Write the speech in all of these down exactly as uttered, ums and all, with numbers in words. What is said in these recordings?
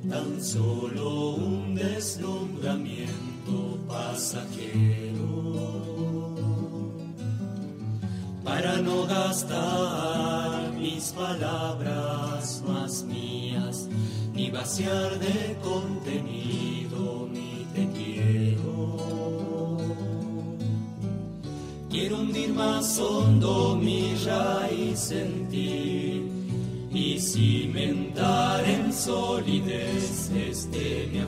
tan solo un deslumbramiento pasajero, para no gastar mis palabras más mías, ni vaciar de contenido mi te quiero. Quiero hundir más hondo mi raíz en ti y cimentar en solidez este mi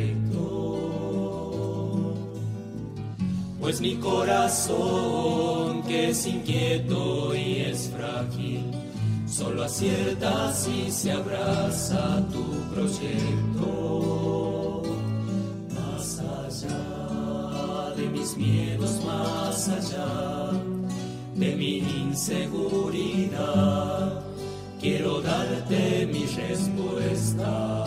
afecto, pues mi corazón, que es inquieto y es frágil, solo acierta si se abraza tu proyecto. Más allá de mis miedos, más allá de mi inseguridad, quiero darte mi respuesta.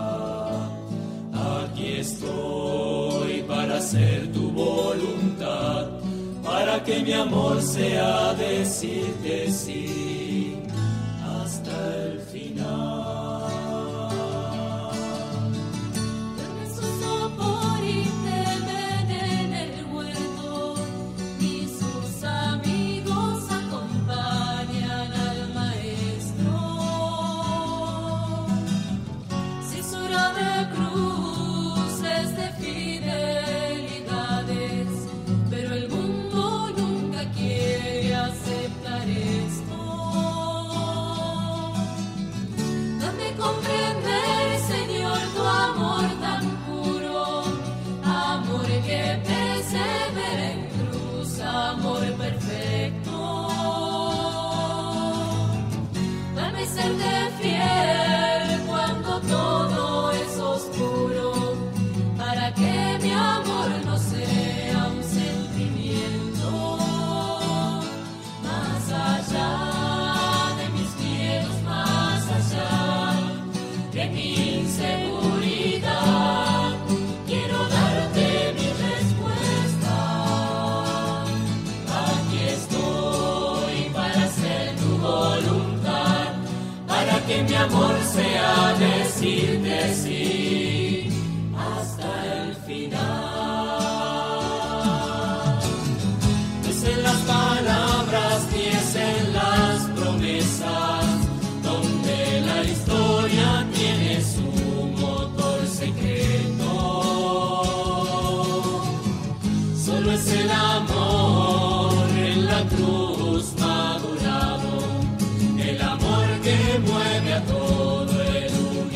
Aquí estoy para hacer tu voluntad, para que mi amor sea decirte sí hasta el final. Dame su sopor y temen en el huerto, y sus amigos acompañan al maestro. Si es hora de cruces, de fidelidades, pero el mundo nunca quiere aceptar esto. Dame comprender, Señor, tu amor tan puro, amor que persevera en cruz, amor perfecto. Dame serte fiel cuando todo es oscuro, para que mi amor no sea un sentimiento. Más allá de mis miedos, más allá de mi inseguridad, quiero darte mi respuesta. Aquí estoy para hacer tu voluntad, para que mi amor sea decirte sí hasta el final. No es en las palabras ni es en las promesas donde la historia tiene su motor secreto. Solo es el amor en la cruz madurado, el amor que mueve a todo el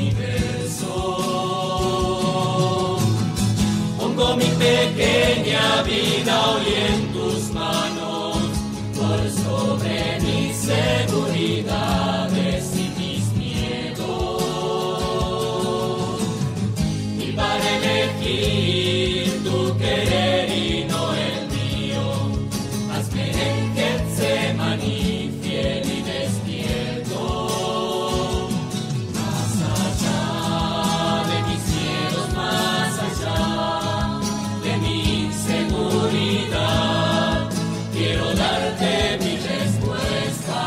universo. Pongo mi pequeña vida hoy en tus manos, por sobre mis seguridades y mis miedos. Y para elegir tu querer y no el mío, hazme en Getsemaní fiel y despierto. Más allá de mis miedos, más allá de mi inseguridad, quiero darte mi respuesta.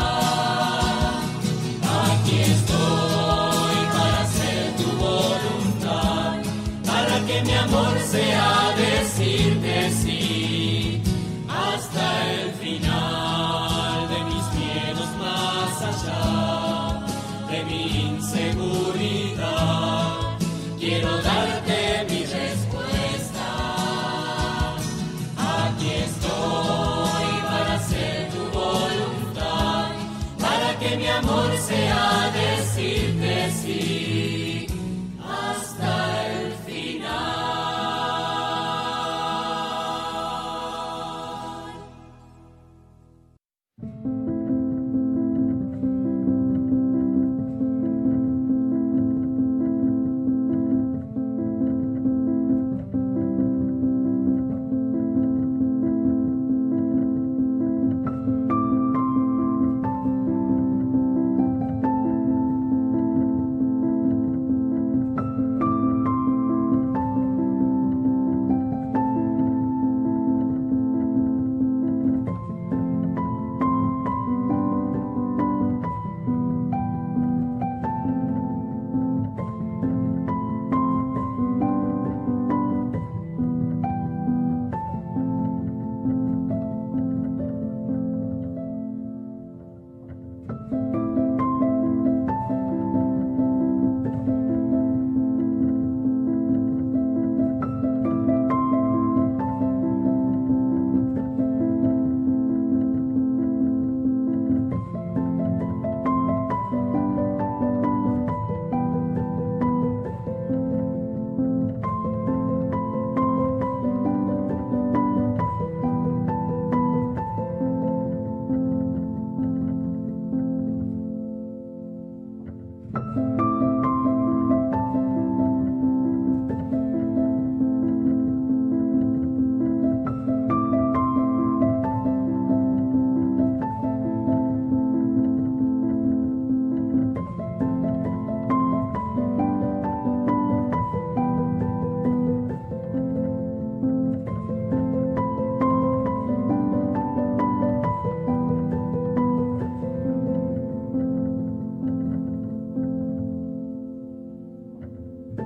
Aquí estoy para hacer tu voluntad, para que mi amor sea decirte sí hasta el final. De mis miedos, más allá de mi inseguridad, quiero darte mi respuesta. Aquí estoy para hacer tu voluntad, para que mi amor sea decirte sí hasta el final.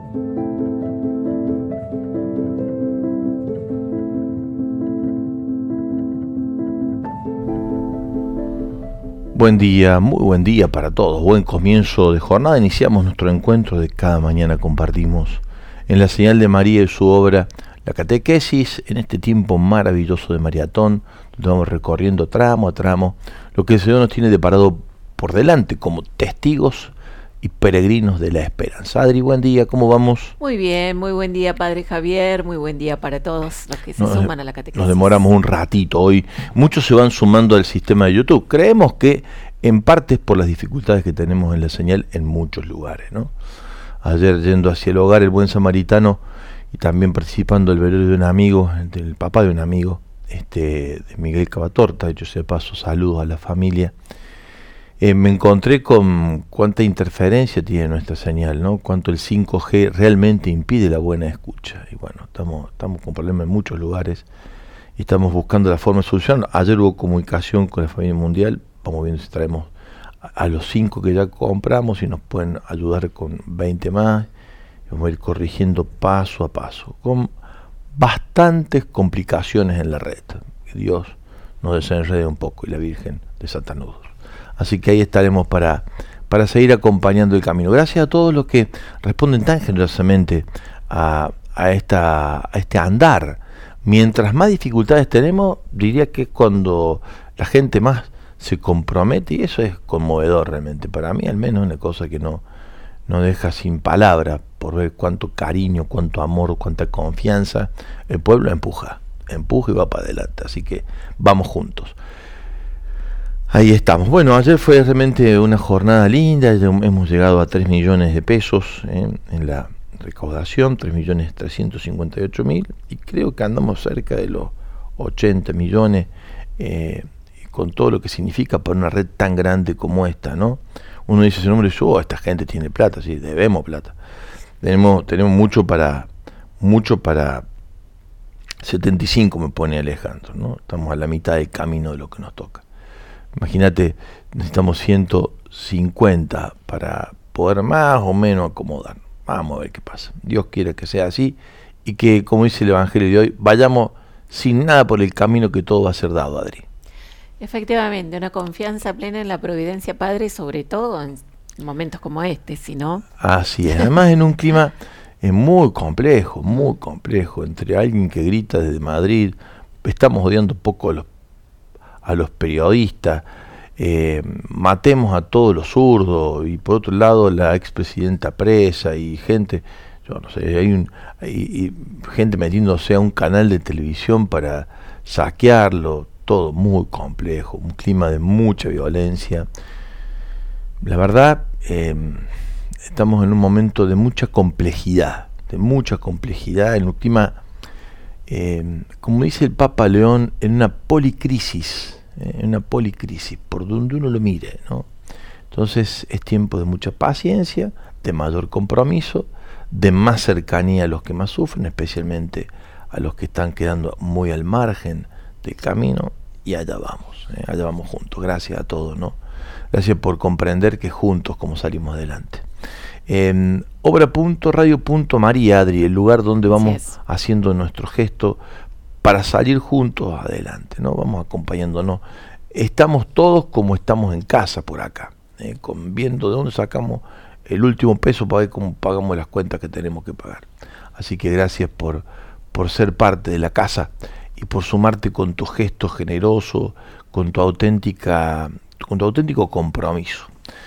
Buen día, muy buen día para todos, buen comienzo de jornada. Iniciamos nuestro encuentro de cada mañana, compartimos en la señal de María y su obra la catequesis en este tiempo maravilloso de maratón, donde vamos recorriendo tramo a tramo lo que el Señor nos tiene deparado por delante como testigos y peregrinos de la esperanza. Adri, buen día, ¿cómo vamos? Muy bien, muy buen día, Padre Javier, muy buen día para todos los que se nos, suman a la catequesis. Nos demoramos un ratito hoy, muchos se van sumando al sistema de YouTube. Creemos que en parte es por las dificultades que tenemos en la señal en muchos lugares, ¿no? Ayer yendo hacia el hogar El Buen Samaritano y también participando del velorio de un amigo, del papá de un amigo, este, de Miguel Cavatorta, hecho sea paso, saludos a la familia. Eh, me encontré con cuánta interferencia tiene nuestra señal, ¿no? Cuánto el cinco G realmente impide la buena escucha. Y bueno, estamos, estamos con problemas en muchos lugares y estamos buscando la forma de solucionar. Ayer hubo comunicación con la familia mundial, vamos viendo si traemos a, a los cinco que ya compramos y nos pueden ayudar con veinte más. Y vamos a ir corrigiendo paso a paso, con bastantes complicaciones en la red. Que Dios nos desenrede un poco y la Virgen desatanudos. Así que ahí estaremos para, para seguir acompañando el camino. Gracias a todos los que responden tan generosamente a, a, esta, a este andar. Mientras más dificultades tenemos, diría que es cuando la gente más se compromete, y eso es conmovedor realmente. Para mí al menos una cosa que no, no deja sin palabras, por ver cuánto cariño, cuánto amor, cuánta confianza el pueblo empuja, empuja y va para adelante. Así que vamos juntos. Ahí estamos. Bueno, ayer fue realmente una jornada linda, hemos llegado a tres millones de pesos eh, en la recaudación, tres millones trescientos cincuenta y ocho mil, y creo que andamos cerca de los ochenta millones, eh, con todo lo que significa para una red tan grande como esta, ¿no? Uno dice ese número y dice, oh, esta gente tiene plata, sí, debemos plata. Tenemos, tenemos mucho para, mucho para setenta y cinco, me pone Alejandro, ¿no? Estamos a la mitad del camino de lo que nos toca. Imagínate, necesitamos ciento cincuenta para poder más o menos acomodar. Vamos a ver qué pasa. Dios quiere que sea así y que, como dice el Evangelio de hoy, vayamos sin nada por el camino que todo va a ser dado, Adri. Efectivamente, una confianza plena en la providencia, Padre, sobre todo en momentos como este, ¿sí no? Así es, además en un clima eh, muy complejo, muy complejo, entre alguien que grita desde Madrid, estamos odiando un poco a los a los periodistas, eh, matemos a todos los zurdos, y por otro lado la expresidenta presa y gente, yo no sé, hay, un, hay y gente metiéndose a un canal de televisión para saquearlo, todo muy complejo, un clima de mucha violencia. La verdad, eh, estamos en un momento de mucha complejidad, de mucha complejidad, en un clima, eh, como dice el Papa León, en una policrisis, en una policrisis, por donde uno lo mire, ¿no? Entonces es tiempo de mucha paciencia, de mayor compromiso, de más cercanía a los que más sufren, especialmente a los que están quedando muy al margen del camino, y allá vamos, ¿eh? allá vamos juntos. Gracias a todos, ¿no? Gracias por comprender que juntos como salimos adelante. Eh, Obra.radio.maría, Adri, el lugar donde vamos haciendo nuestro gesto para salir juntos adelante, ¿no? Vamos acompañándonos. Estamos todos como estamos en casa por acá, eh, con, viendo de dónde sacamos el último peso para ver cómo pagamos las cuentas que tenemos que pagar. Así que gracias por, por ser parte de la casa y por sumarte con tu gesto generoso, con tu auténtica, con tu auténtico compromiso.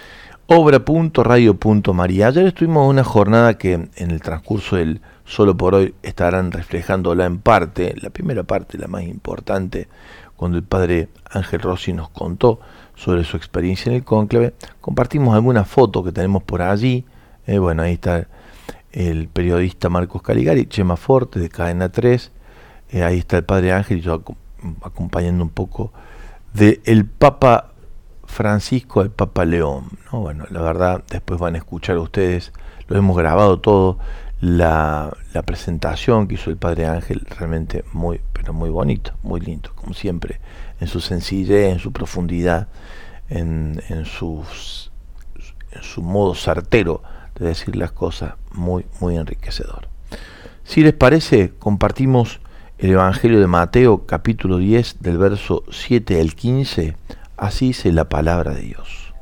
Obra.radio.maría. Ayer estuvimos en una jornada que en el transcurso del Solo por Hoy estarán reflejándola en parte, la primera parte, la más importante, cuando el padre Ángel Rossi nos contó sobre su experiencia en el cónclave. Compartimos algunas fotos que tenemos por allí. Eh, bueno, ahí está el periodista Marcos Caligari, Chema Forte de Cadena tres. Eh, ahí está el padre Ángel y yo acompañando un poco de el Papa Francisco al Papa León, ¿no? Bueno, la verdad, después van a escuchar ustedes, lo hemos grabado todo. La, la presentación que hizo el padre Ángel, realmente muy, pero muy bonito, muy lindo, como siempre, en su sencillez, en su profundidad, en, en, sus, en su modo certero de de decir las cosas muy, muy enriquecedor. Si les parece, compartimos el Evangelio de Mateo, capítulo diez, del verso siete al quince. Así dice la palabra de Dios.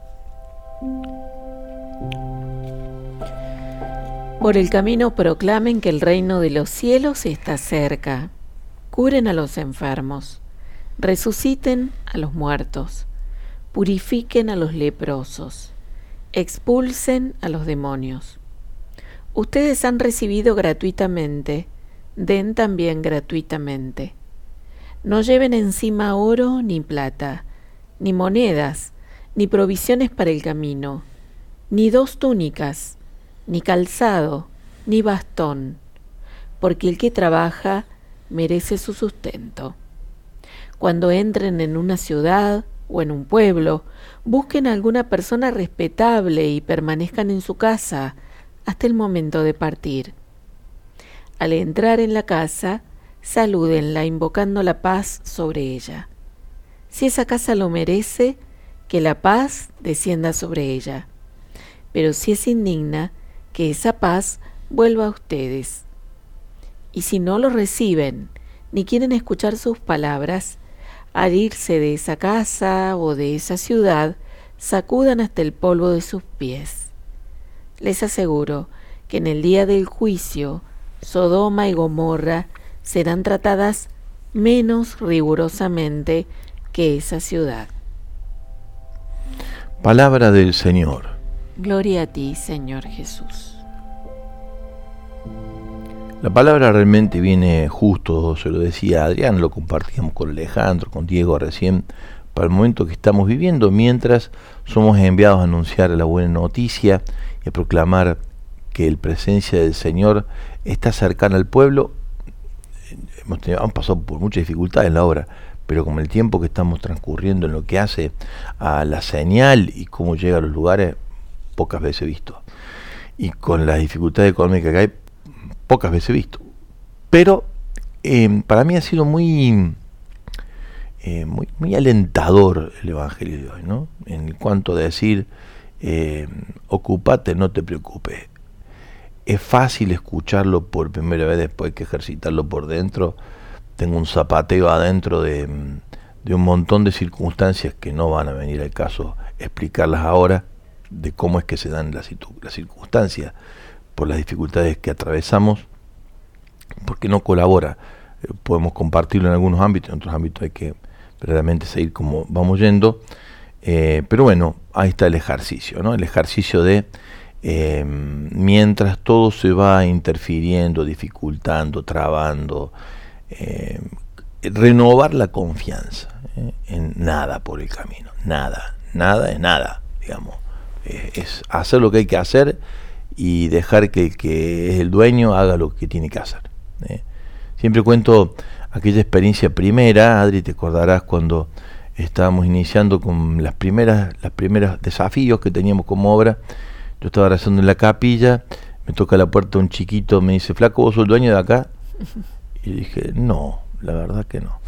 Por el camino proclamen que el reino de los cielos está cerca. Curen a los enfermos, resuciten a los muertos, purifiquen a los leprosos, expulsen a los demonios. Ustedes han recibido gratuitamente, den también gratuitamente. No lleven encima oro ni plata, ni monedas, ni provisiones para el camino, ni dos túnicas, ni calzado, ni bastón, porque el que trabaja merece su sustento. Cuando entren en una ciudad o en un pueblo, busquen a alguna persona respetable y permanezcan en su casa hasta el momento de partir. Al entrar en la casa, salúdenla invocando la paz sobre ella. Si esa casa lo merece, que la paz descienda sobre ella. Pero si es indigna, que esa paz vuelva a ustedes. Y si no lo reciben, ni quieren escuchar sus palabras, al irse de esa casa o de esa ciudad, sacudan hasta el polvo de sus pies. Les aseguro que en el día del juicio, Sodoma y Gomorra serán tratadas menos rigurosamente que esa ciudad. Palabra del Señor. Gloria a ti, Señor Jesús. La palabra realmente viene justo, se lo decía Adrián, lo compartíamos con Alejandro, con Diego recién, para el momento que estamos viviendo, mientras somos enviados a anunciar la buena noticia y a proclamar que la presencia del Señor está cercana al pueblo. Hemos, tenido, hemos pasado por muchas dificultades en la obra, pero con el tiempo que estamos transcurriendo en lo que hace a la señal y cómo llega a los lugares, pocas veces visto. Y con las dificultades económicas que hay, pocas veces visto. Pero eh, para mí ha sido muy, eh, muy muy alentador el Evangelio de hoy, ¿no? En cuanto a decir, eh, ocúpate, no te preocupes. Es fácil escucharlo por primera vez, después hay que ejercitarlo por dentro. Tengo un zapateo adentro de, de un montón de circunstancias que no van a venir al caso explicarlas ahora, de cómo es que se dan las, las circunstancias por las dificultades que atravesamos, porque no colabora. Eh, podemos compartirlo en algunos ámbitos, en otros ámbitos hay que verdaderamente seguir como vamos yendo, eh, pero bueno, ahí está el ejercicio, ¿no? El ejercicio de eh, mientras todo se va interfiriendo, dificultando, trabando, eh, renovar la confianza eh, en nada por el camino, nada, nada es nada, digamos. Es hacer lo que hay que hacer y dejar que el que es el dueño haga lo que tiene que hacer. ¿eh? Siempre cuento aquella experiencia primera, Adri, te acordarás cuando estábamos iniciando con las primeras, las primeros desafíos que teníamos como obra. Yo estaba rezando en la capilla, me toca la puerta un chiquito, me dice, flaco, ¿vos sos el dueño de acá? Y dije, no, la verdad que no.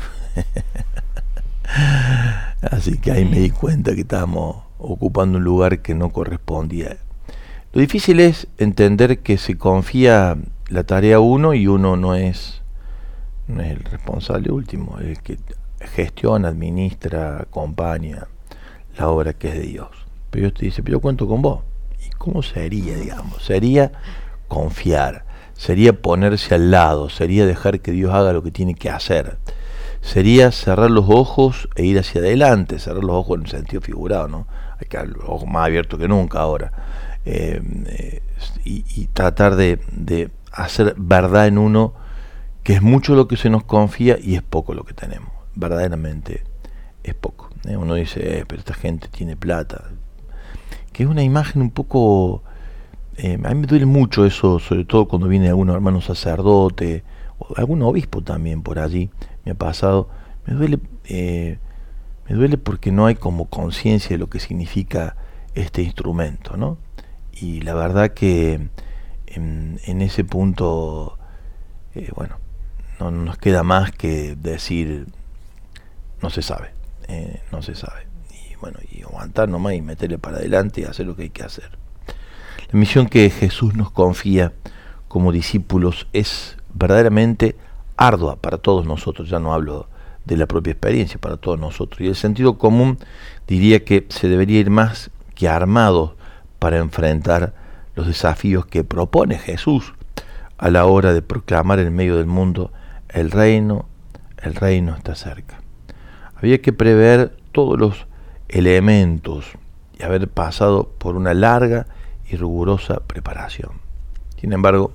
Así que ahí me di cuenta que estábamos ocupando un lugar que no correspondía. Lo difícil es entender que se confía la tarea a uno y uno no es, no es el responsable último, el que gestiona, administra, acompaña la obra que es de Dios. Pero Dios te dice, pero yo cuento con vos. ¿Y cómo sería, digamos? Sería confiar, sería ponerse al lado, sería dejar que Dios haga lo que tiene que hacer. Sería cerrar los ojos e ir hacia adelante, cerrar los ojos en el sentido figurado, ¿no? Hay que dar los ojos más abiertos que nunca ahora. Eh, eh, y, y tratar de, de hacer verdad en uno, que es mucho lo que se nos confía y es poco lo que tenemos. Verdaderamente es poco. ¿eh? Uno dice, eh, pero esta gente tiene plata. Que es una imagen un poco... Eh, a mí me duele mucho eso, sobre todo cuando viene algún hermano sacerdote, o algún obispo también por allí, me ha pasado. Me duele... Eh, Me duele porque no hay como conciencia de lo que significa este instrumento, ¿no? Y la verdad que en, en ese punto, eh, bueno, no nos queda más que decir, no se sabe, eh, no se sabe. Y bueno, y aguantar nomás y meterle para adelante y hacer lo que hay que hacer. La misión que Jesús nos confía como discípulos es verdaderamente ardua para todos nosotros. Ya no hablo de la propia experiencia, para todos nosotros. Y el sentido común diría que se debería ir más que armados para enfrentar los desafíos que propone Jesús a la hora de proclamar en medio del mundo el reino, el reino está cerca. Había que prever todos los elementos y haber pasado por una larga y rigurosa preparación. Sin embargo,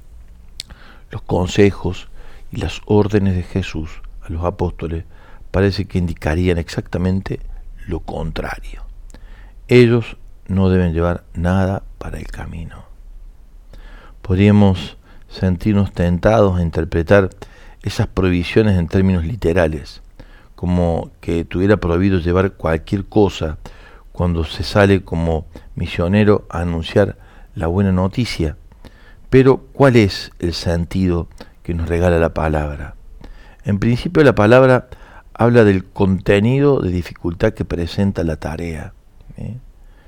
los consejos y las órdenes de Jesús a los apóstoles parece que indicarían exactamente lo contrario. Ellos no deben llevar nada para el camino. Podríamos sentirnos tentados a interpretar esas prohibiciones en términos literales, como que tuviera prohibido llevar cualquier cosa cuando se sale como misionero a anunciar la buena noticia. Pero, ¿cuál es el sentido que nos regala la palabra? En principio, la palabra habla del contenido de dificultad que presenta la tarea. ¿eh?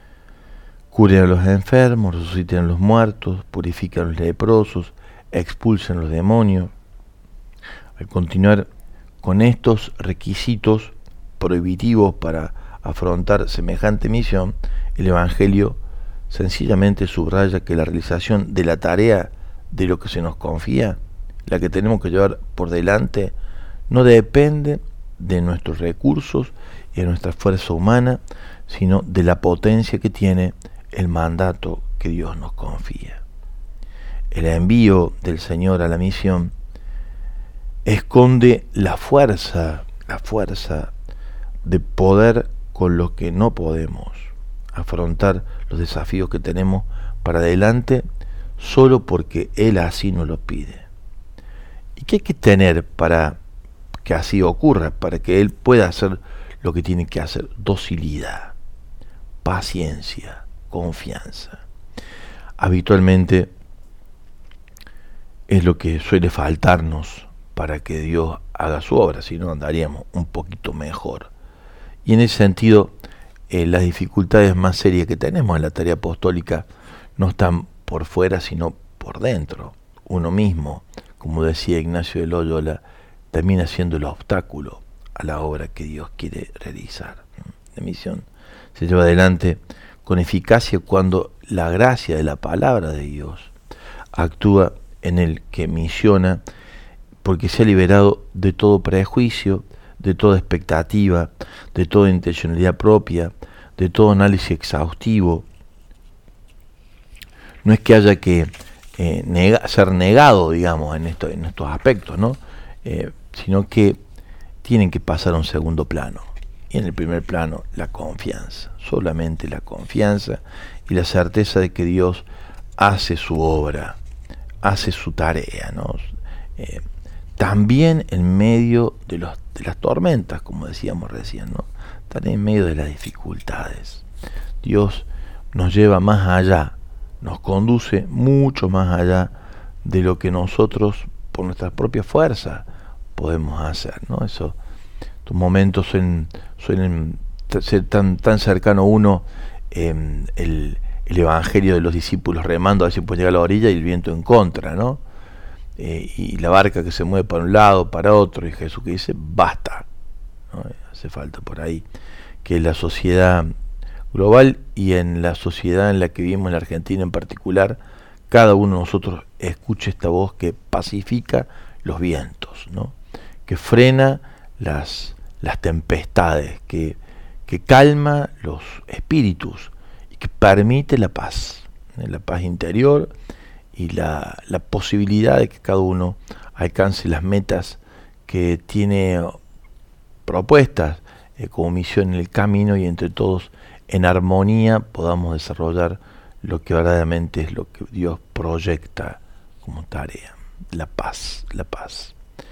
Curen a los enfermos, resuciten a los muertos, purifican a los leprosos, expulsen a los demonios. Al continuar con estos requisitos prohibitivos para afrontar semejante misión, el Evangelio sencillamente subraya que la realización de la tarea de lo que se nos confía, la que tenemos que llevar por delante, no depende de nuestros recursos y de nuestra fuerza humana, sino de la potencia que tiene el mandato que Dios nos confía. El envío del Señor a la misión esconde la fuerza, la fuerza de poder con lo que no podemos afrontar los desafíos que tenemos para adelante solo porque Él así nos lo pide. ¿Y qué hay que tener para que así ocurra, para que Él pueda hacer lo que tiene que hacer? Docilidad, paciencia, confianza. Habitualmente es lo que suele faltarnos para que Dios haga su obra, si no andaríamos un poquito mejor. Y en ese sentido, eh, las dificultades más serias que tenemos en la tarea apostólica no están por fuera, sino por dentro. Uno mismo, como decía Ignacio de Loyola, termina siendo el obstáculo a la obra que Dios quiere realizar. La misión se lleva adelante con eficacia cuando la gracia de la palabra de Dios actúa en el que misiona, porque se ha liberado de todo prejuicio, de toda expectativa, de toda intencionalidad propia, de todo análisis exhaustivo. No es que haya que eh, nega, ser negado, digamos, en, esto, en estos aspectos, ¿no? Eh, sino que tienen que pasar a un segundo plano. Y en el primer plano, la confianza, solamente la confianza y la certeza de que Dios hace su obra, hace su tarea, ¿no? Eh, también en medio de, los, de las tormentas, como decíamos recién, ¿no? También en medio de las dificultades. Dios nos lleva más allá, nos conduce mucho más allá de lo que nosotros, por nuestras propias fuerzas, podemos hacer, ¿no? Eso, estos momentos suelen, suelen ser tan, tan cercano a uno, eh, el, el evangelio de los discípulos remando a ver si puede llegar a la orilla y el viento en contra, ¿no? Eh, y la barca que se mueve para un lado, para otro, y Jesús que dice, basta, ¿no? Hace falta por ahí que la sociedad global y en la sociedad en la que vivimos en la Argentina en particular, cada uno de nosotros escuche esta voz que pacifica los vientos, ¿no? Que frena las, las tempestades, que, que calma los espíritus y que permite la paz, ¿eh? La paz interior y la, la posibilidad de que cada uno alcance las metas que tiene propuestas eh, como misión en el camino, y entre todos en armonía podamos desarrollar lo que verdaderamente es lo que Dios proyecta como tarea, la paz, la paz.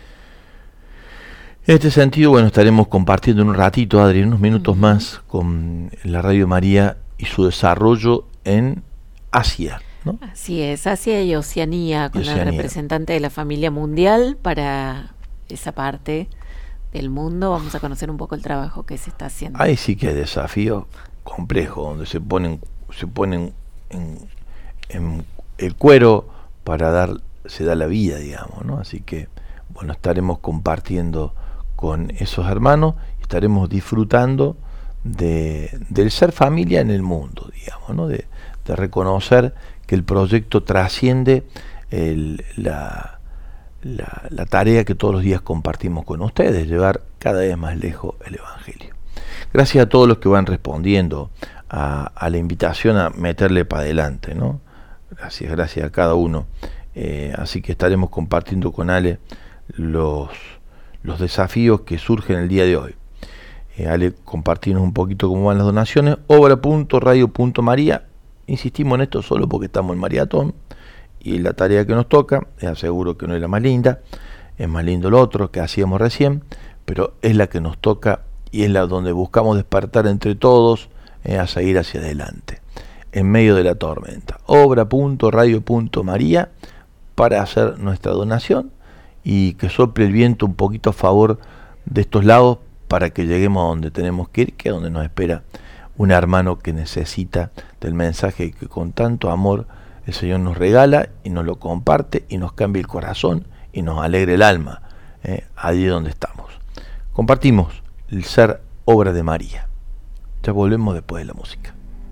En este sentido, bueno, estaremos compartiendo en un ratito, Adri, unos minutos más con la Radio María y su desarrollo en Asia, ¿no? Así es, Asia y Oceanía, con Oceanía. la representante de la familia mundial para esa parte del mundo. Vamos a conocer un poco el trabajo que se está haciendo. Ahí sí que hay desafíos complejos, donde se ponen, se ponen en, en el cuero para dar, se da la vida, digamos, ¿no? Así que, bueno, estaremos compartiendo con esos hermanos, estaremos disfrutando de, del ser familia en el mundo, digamos, ¿no? De, de reconocer que el proyecto trasciende el, la, la, la tarea que todos los días compartimos con ustedes, llevar cada vez más lejos el Evangelio. Gracias a todos los que van respondiendo a, a la invitación a meterle para adelante, ¿no? Gracias, gracias a cada uno. Eh, así que estaremos compartiendo con Ale los, los desafíos que surgen el día de hoy. Eh, Ale, compartirnos un poquito cómo van las donaciones. obra punto radio punto maría. Insistimos en esto solo porque estamos en maratón y la tarea que nos toca, les aseguro que no es la más linda, es más lindo lo otro que hacíamos recién, pero es la que nos toca y es la donde buscamos despertar entre todos eh, a seguir hacia adelante en medio de la tormenta. obra punto radio punto maría para hacer nuestra donación y que sople el viento un poquito a favor de estos lados para que lleguemos a donde tenemos que ir, que es donde nos espera un hermano que necesita del mensaje que con tanto amor el Señor nos regala y nos lo comparte y nos cambia el corazón y nos alegra el alma, eh, allí donde estamos. Compartimos el ser obra de María. Ya volvemos después de la música.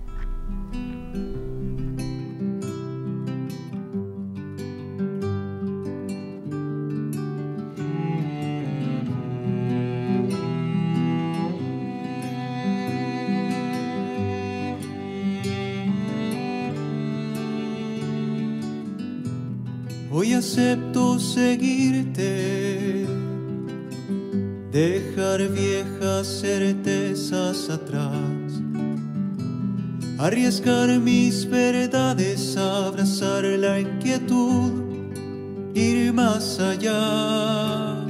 Hoy acepto seguirte, dejar viejas certezas atrás, arriesgar mis verdades, abrazar la inquietud, ir más allá.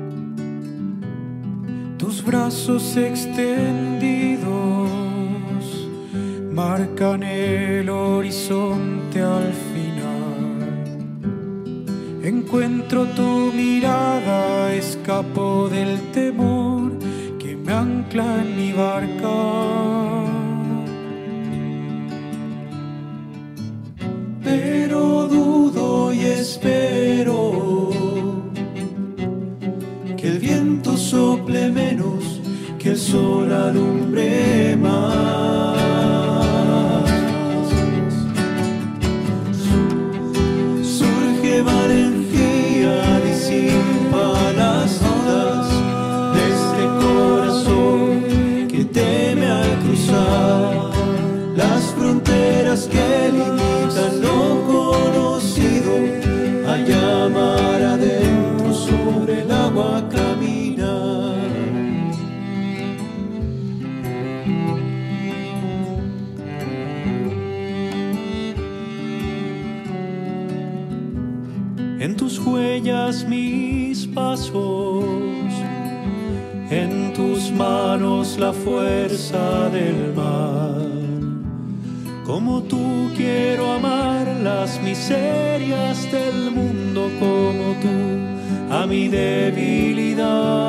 Tus brazos extendidos marcan el horizonte al final. Encuentro tu mirada, escapo del temor que me ancla en mi barca. Pero dudo y espero que el viento sople menos, que el sol alumbre más. Surge valentía, disipa las dudas de este corazón que teme al cruzar las fronteras que limitan lo conocido, allá mar adentro sobre el agua camina. En tus huellas mis pasos, en tus manos la fuerza del mar. Como tú quiero amar las miserias del mundo, como tú a mi debilidad.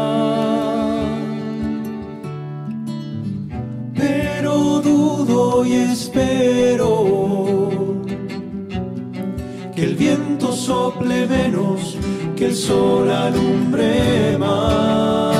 Pero dudo y espero que el viento sople menos, que el sol alumbre más.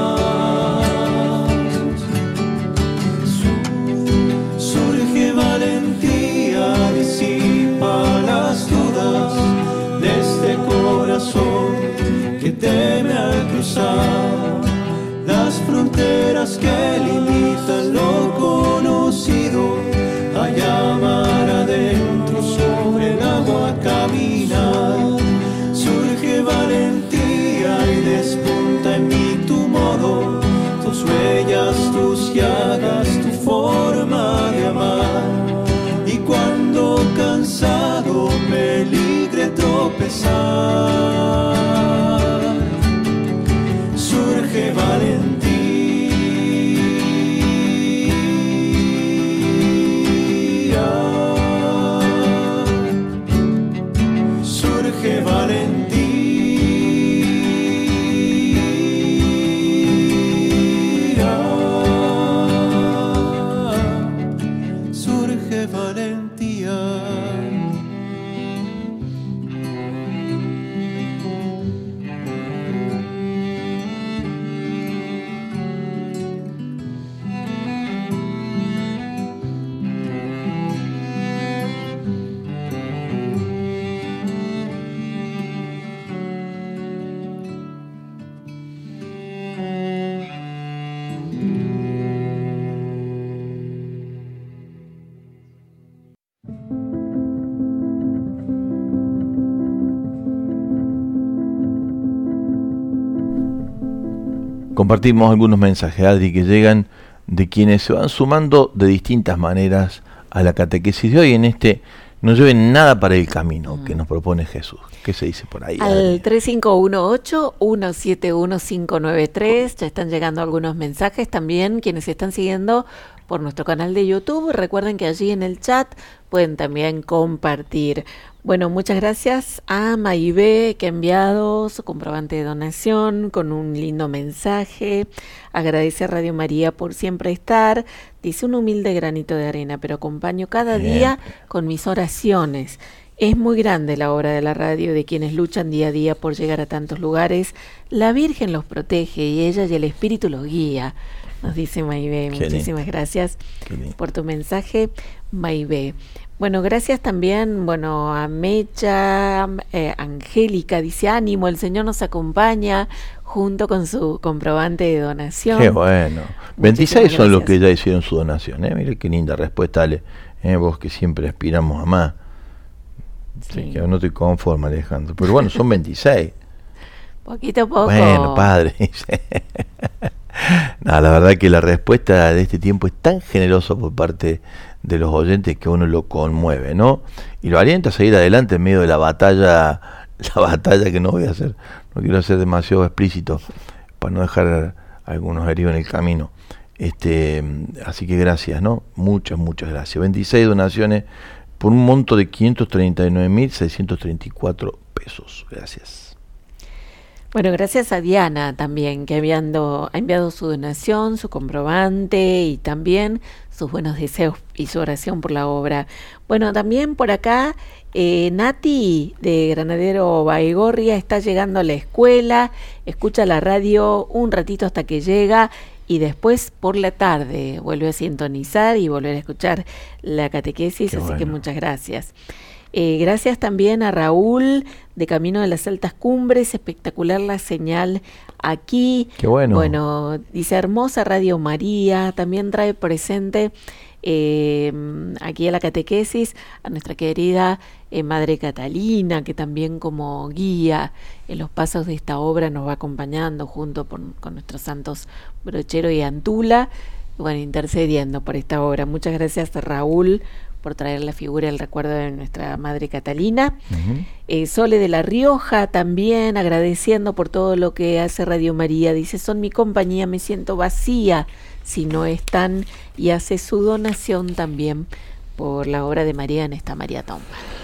Surge valentía, disipa las dudas de este corazón que teme al cruzar las fronteras que limitan lo conocido, allá mar adentro sobre el agua caminar. Surge valentía y despunta en mí tu modo, tus huellas, tus llagas, tu forma de amar. Y cuando cansado peligre tropezar, surge valentía. Surge valentía. Surge valentía. Compartimos algunos mensajes, Adri, que llegan de quienes se van sumando de distintas maneras a la catequesis de hoy en este No lleven nada para el camino mm. que nos propone Jesús. ¿Qué se dice por ahí? Al tres cinco uno ocho, uno siete uno, cinco nueve tres, ya están llegando algunos mensajes también, quienes están siguiendo por nuestro canal de YouTube. Recuerden que allí en el chat pueden también compartir. Bueno, muchas gracias a Maibé, que ha enviado su comprobante de donación con un lindo mensaje. Agradece a Radio María por siempre estar. Dice: un humilde granito de arena, pero acompaño cada Bien. día con mis oraciones. Es muy grande la obra de la radio, de quienes luchan día a día por llegar a tantos lugares. La Virgen los protege y ella y el Espíritu los guía. Nos dice Maibé. Qué Muchísimas lindo. gracias por tu mensaje, Maibé. Bueno, gracias también, bueno, a Mecha, eh, Angélica, dice: ánimo, el Señor nos acompaña, junto con su comprobante de donación. Qué bueno. veintiséis son los que ya hicieron su donación, ¿eh? Mire qué linda respuesta, Ale. ¿Eh? Vos que siempre aspiramos a más. Sí. Sí, que no estoy conforme, Alejandro. Pero bueno, son veintiséis. Poquito a poco. Bueno, padre. No, la verdad que la respuesta de este tiempo es tan generosa por parte de los oyentes que uno lo conmueve, ¿no? Y lo alienta a seguir adelante en medio de la batalla, la batalla que no voy a hacer, no quiero ser demasiado explícito para no dejar a algunos heridos en el camino. Este, así que gracias, ¿no? Muchas, muchas gracias. veintiséis donaciones por un monto de quinientos treinta y nueve mil seiscientos treinta y cuatro pesos. Gracias. Bueno, gracias a Diana también, que enviando, ha enviado su donación, su comprobante y también sus buenos deseos y su oración por la obra. Bueno, también por acá, eh, Nati de Granadero Baigorria está llegando a la escuela, escucha la radio un ratito hasta que llega y después por la tarde vuelve a sintonizar y volver a escuchar la catequesis, Qué así bueno. que muchas gracias. Eh, gracias también a Raúl de Camino de las Altas Cumbres, espectacular la señal aquí. Qué bueno. Bueno, dice: hermosa Radio María, también trae presente eh, aquí a la catequesis a nuestra querida eh, Madre Catalina, que también como guía en los pasos de esta obra nos va acompañando junto con, con nuestros santos Brochero y Antula, bueno, intercediendo por esta obra. Muchas gracias a Raúl por traer la figura, el recuerdo de nuestra Madre Catalina. Uh-huh. eh, Sole de La Rioja también agradeciendo por todo lo que hace Radio María. Dice: son mi compañía, me siento vacía si no están, y hace su donación también por la obra de María en esta maratón.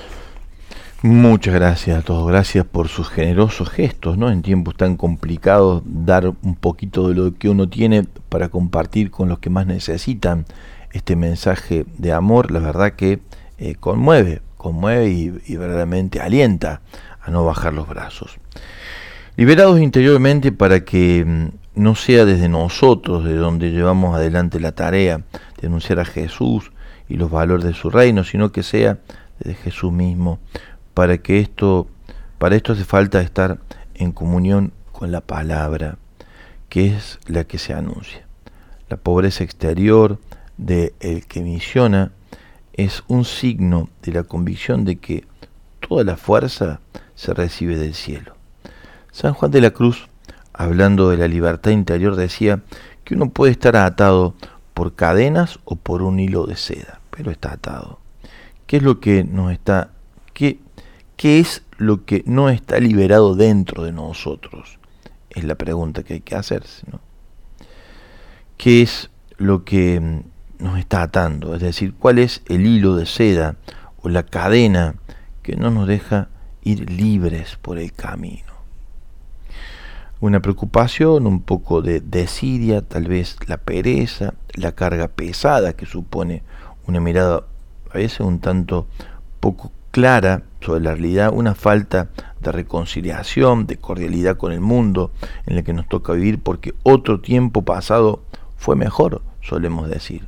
Muchas gracias a todos, gracias por sus generosos gestos, ¿no? En tiempos tan complicados, dar un poquito de lo que uno tiene para compartir con los que más necesitan este mensaje de amor, la verdad que eh, conmueve, conmueve y, y verdaderamente alienta a no bajar los brazos. Liberados interiormente para que mm, no sea desde nosotros de donde llevamos adelante la tarea de anunciar a Jesús y los valores de su reino, sino que sea desde Jesús mismo. Para que esto, para esto hace falta estar en comunión con la palabra, que es la que se anuncia. La pobreza exterior de el que misiona es un signo de la convicción de que toda la fuerza se recibe del cielo. San Juan de la Cruz, hablando de la libertad interior, decía que uno puede estar atado por cadenas o por un hilo de seda, pero está atado. ¿Qué es lo que nos está, qué, qué es lo que no está liberado dentro de nosotros? Es la pregunta que hay que hacerse, ¿no? ¿Qué es lo que nos está atando? Es decir, ¿cuál es el hilo de seda o la cadena que no nos deja ir libres por el camino? Una preocupación, un poco de desidia, tal vez la pereza, la carga pesada que supone una mirada a veces un tanto poco clara sobre la realidad, una falta de reconciliación, de cordialidad con el mundo en el que nos toca vivir, porque otro tiempo pasado fue mejor, solemos decir.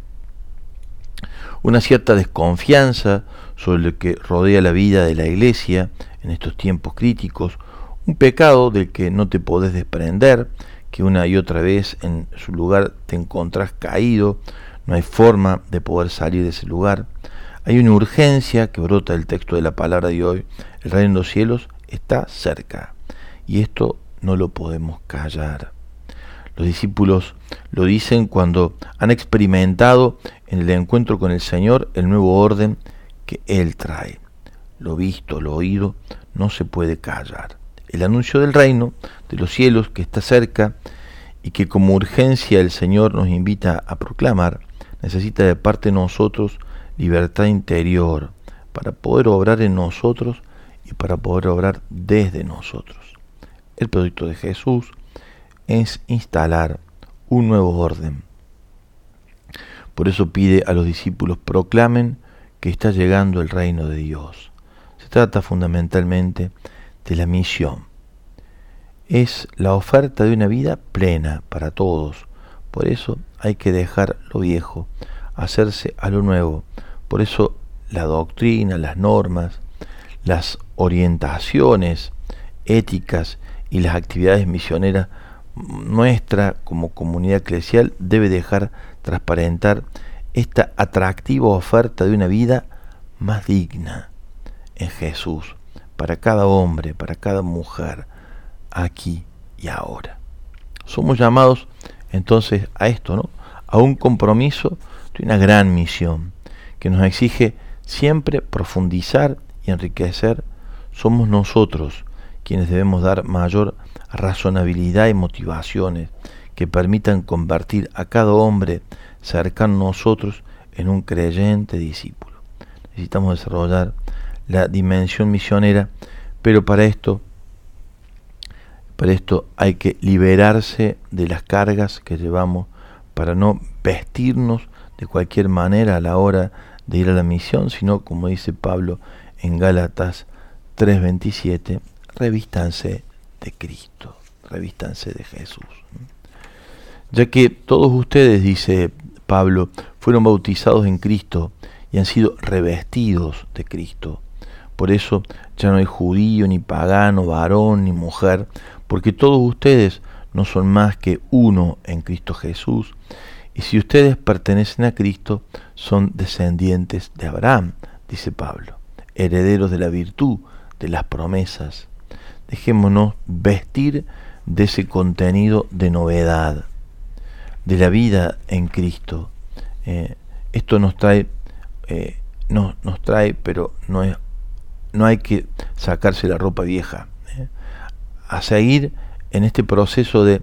Una cierta desconfianza sobre lo que rodea la vida de la Iglesia en estos tiempos críticos, un pecado del que no te podés desprender, que una y otra vez en su lugar te encontrás caído, no hay forma de poder salir de ese lugar. Hay una urgencia que brota del texto de la palabra de hoy: el reino de los cielos está cerca, y esto no lo podemos callar. Los discípulos lo dicen cuando han experimentado en el encuentro con el Señor el nuevo orden que Él trae. Lo visto, lo oído, no se puede callar. El anuncio del reino de los cielos que está cerca y que como urgencia el Señor nos invita a proclamar, necesita de parte de nosotros libertad interior para poder obrar en nosotros y para poder obrar desde nosotros. El proyecto de Jesús es instalar un nuevo orden. Por eso pide a los discípulos: proclamen que está llegando el reino de Dios. Se trata fundamentalmente de la misión. Es la oferta de una vida plena para todos. Por eso hay que dejar lo viejo, hacerse a lo nuevo. Por eso la doctrina, las normas, las orientaciones éticas y las actividades misioneras nuestra como comunidad eclesial debe dejar transparentar esta atractiva oferta de una vida más digna en Jesús, para cada hombre, para cada mujer, aquí y ahora. Somos llamados entonces a esto, ¿no? A un compromiso de una gran misión que nos exige siempre profundizar y enriquecer. Somos nosotros quienes debemos dar mayor razonabilidad y motivaciones que permitan convertir a cada hombre cercano a nosotros en un creyente discípulo. Necesitamos desarrollar la dimensión misionera, pero para esto, para esto hay que liberarse de las cargas que llevamos para no vestirnos de cualquier manera a la hora de ir a la misión, sino, como dice Pablo en Gálatas tres veintisiete, revístanse de Cristo, revístanse de Jesús. Ya que todos ustedes, dice Pablo, fueron bautizados en Cristo y han sido revestidos de Cristo. Por eso ya no hay judío, ni pagano, varón, ni mujer, porque todos ustedes no son más que uno en Cristo Jesús. Y si ustedes pertenecen a Cristo, son descendientes de Abraham, dice Pablo, herederos de la virtud, de las promesas. Dejémonos vestir de ese contenido de novedad, de la vida en Cristo. Eh, esto nos trae, eh, no, nos trae, pero no es, no hay que sacarse la ropa vieja. Eh, a seguir en este proceso de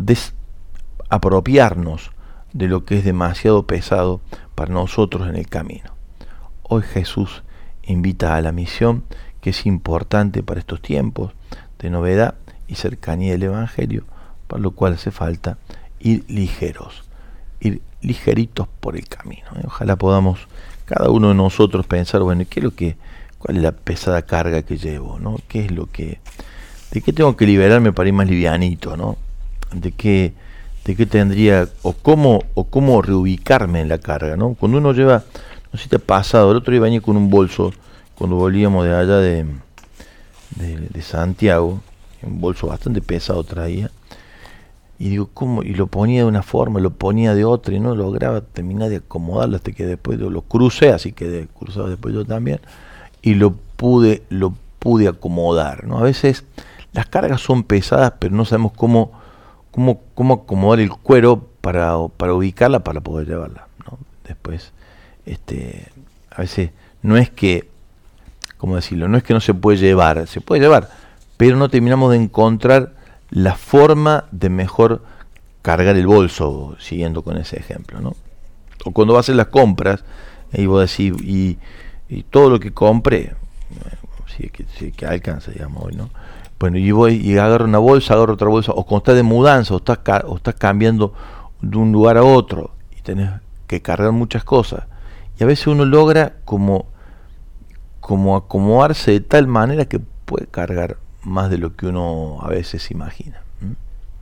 desapropiarnos de lo que es demasiado pesado para nosotros en el camino. Hoy Jesús invita a la misión, que es importante para estos tiempos de novedad y cercanía del Evangelio, para lo cual hace falta ir ligeros, ir ligeritos por el camino. Ojalá podamos cada uno de nosotros pensar, bueno, ¿qué es lo que, cuál es la pesada carga que llevo, ¿no? ¿Qué es lo que, de qué tengo que liberarme para ir más livianito, ¿no? De qué, de qué tendría, o cómo, o cómo reubicarme en la carga, ¿no? Cuando uno lleva, no sé si te ha pasado, el otro día venía con un bolso, cuando volvíamos de allá de, de, de Santiago, un bolso bastante pesado traía, y digo, ¿cómo? Y lo ponía de una forma, lo ponía de otra, y no lograba terminar de acomodarlo hasta que después lo crucé, así que cruzado después yo también, y lo pude, lo pude acomodar, ¿no? A veces las cargas son pesadas, pero no sabemos cómo, cómo, cómo acomodar el cuero para, para ubicarla, para poder llevarla, ¿no? Después, este, a veces no es que, ¿cómo decirlo? No es que no se puede llevar, se puede llevar, pero no terminamos de encontrar la forma de mejor cargar el bolso, siguiendo con ese ejemplo, ¿no? O cuando vas a hacer las compras, y vos decís, y, y todo lo que compré, sí que, sí que alcanza, digamos, hoy, ¿no? Bueno, y voy y agarro una bolsa, agarro otra bolsa, o cuando estás de mudanza, o estás, o estás cambiando de un lugar a otro, y tenés que cargar muchas cosas, y a veces uno logra como como acomodarse de tal manera que puede cargar más de lo que uno a veces imagina. ¿Mm?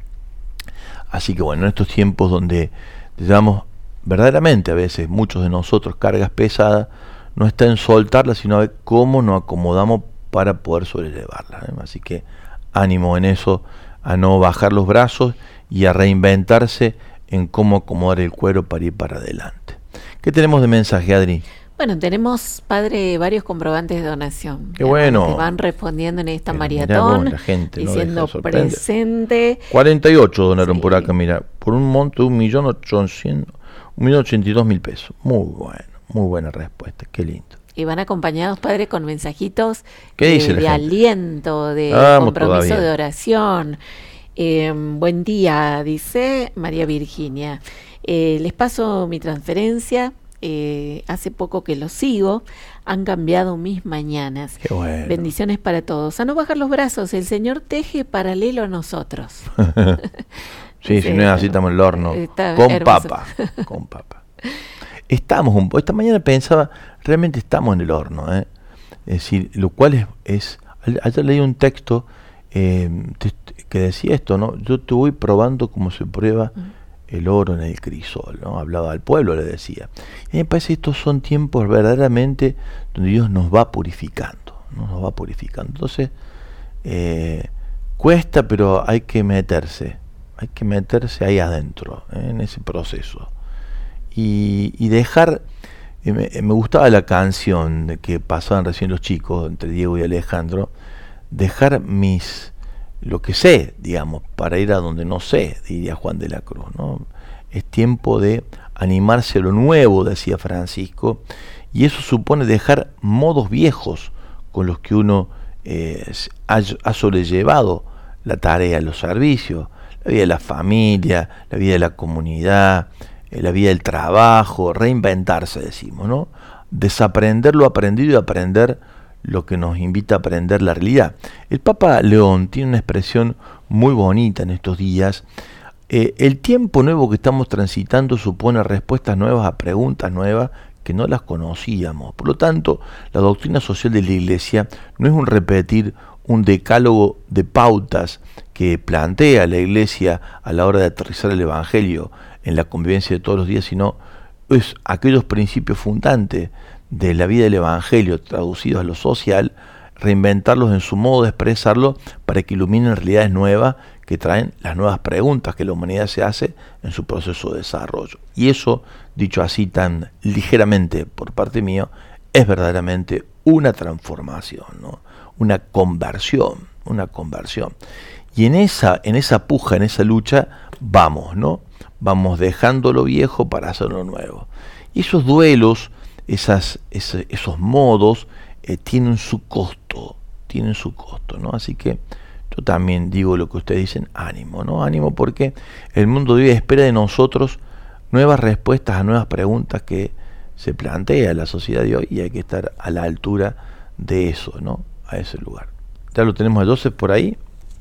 Así que bueno, en estos tiempos donde llevamos verdaderamente a veces muchos de nosotros cargas pesadas, no está en soltarlas, sino a ver cómo nos acomodamos para poder sobrellevarlas, ¿eh? Así que ánimo en eso, a no bajar los brazos y a reinventarse en cómo acomodar el cuero para ir para adelante. ¿Qué tenemos de mensaje, Adri? Bueno, tenemos, padre, varios comprobantes de donación. Qué bueno. Que van respondiendo en esta Pero mirá maratón, vos, la gente no diciendo deja de sorprender. presente. cuarenta y ocho donaron Sí. por acá, mira, por un monto de un millón ochocientos, un millón ochenta y dos mil pesos. Muy bueno, muy buena respuesta, qué lindo. Y van acompañados, padre, con mensajitos ¿Qué de, dice la de gente? aliento, de Vamos compromiso todavía. de oración. Eh, buen día, dice María Virginia. Eh, les paso mi transferencia. Eh, hace poco que los sigo. Han cambiado mis mañanas. Qué bueno. Bendiciones para todos. A no bajar los brazos. El Señor teje paralelo a nosotros. Sí, Sí, si no es así, estamos en el horno. está Con hermoso. papa, con papa. Estamos un poco, esta mañana pensaba, realmente estamos en el horno, ¿eh? Es decir, lo cual es, es ayer leí un texto eh, te- que decía esto, ¿no? Yo te voy probando como se prueba el oro en el crisol, ¿no? Hablaba al pueblo, le decía. Y a mí me parece que estos son tiempos verdaderamente donde Dios nos va purificando, ¿no? Nos va purificando. Entonces, eh, cuesta, pero hay que meterse, hay que meterse ahí adentro, ¿eh? En ese proceso. Y, y dejar, eh, me, me gustaba la canción de que pasaban recién los chicos, entre Diego y Alejandro, dejar mis, lo que sé, digamos, para ir a donde no sé, diría Juan de la Cruz, ¿no? Es tiempo de animarse a lo nuevo, decía Francisco, y eso supone dejar modos viejos con los que uno eh, ha, ha sobrellevado la tarea, los servicios, la vida de la familia, la vida de la comunidad, eh, la vida del trabajo, reinventarse, decimos, ¿no? Desaprender lo aprendido y aprender lo que nos invita a aprender la realidad. El Papa León tiene una expresión muy bonita en estos días. Eh, el tiempo nuevo que estamos transitando supone respuestas nuevas a preguntas nuevas que no las conocíamos. Por lo tanto, la doctrina social de la Iglesia no es un repetir un decálogo de pautas que plantea la Iglesia a la hora de aterrizar el Evangelio en la convivencia de todos los días, sino es aquellos principios fundantes de la vida del Evangelio traducidos a lo social, reinventarlos en su modo de expresarlo para que iluminen realidades nuevas que traen las nuevas preguntas que la humanidad se hace en su proceso de desarrollo. Y eso, dicho así tan ligeramente por parte mío, es verdaderamente una transformación, ¿no? Una conversión, una conversión. Y en esa, en esa puja, en esa lucha, vamos, ¿no? Vamos dejando lo viejo para hacer lo nuevo. Y esos duelos, esas, ese, esos modos, eh, tienen su costo, tienen su costo, ¿no? Así que yo también digo lo que ustedes dicen, ánimo, ¿no? Ánimo porque el mundo de hoy espera de nosotros nuevas respuestas a nuevas preguntas que se plantea la sociedad de hoy y hay que estar a la altura de eso, ¿no? A ese lugar. Ya lo tenemos a Joseph por ahí.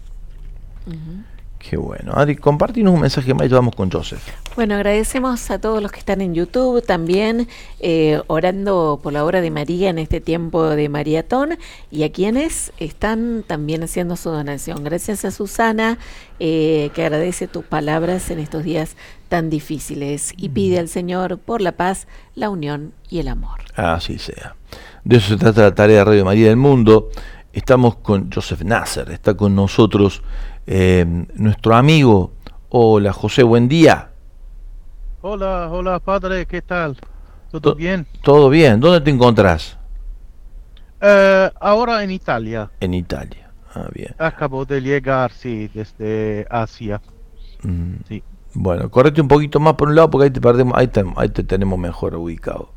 Uh-huh. Qué bueno. Adri, compartinos un mensaje más y vamos con Joseph. Bueno, agradecemos a todos los que están en YouTube también, eh, orando por la obra de María en este tiempo de maratón y a quienes están también haciendo su donación. Gracias a Susana, eh, que agradece tus palabras en estos días tan difíciles y pide al Señor por la paz, la unión y el amor. Así sea. De eso se trata la tarea de Radio María del Mundo. Estamos con Joseph Nasser, está con nosotros eh, nuestro amigo. Hola José, buen día. Hola, hola padre, ¿qué tal? ¿Todo To- bien? Todo bien, ¿dónde te encontrás? Eh, ahora en Italia. En Italia. Ah, bien. Acabo de llegar, sí, desde Asia. Mm. Sí. Bueno, correte un poquito más por un lado porque ahí te perdemos, ahí te, ahí te tenemos mejor ubicado.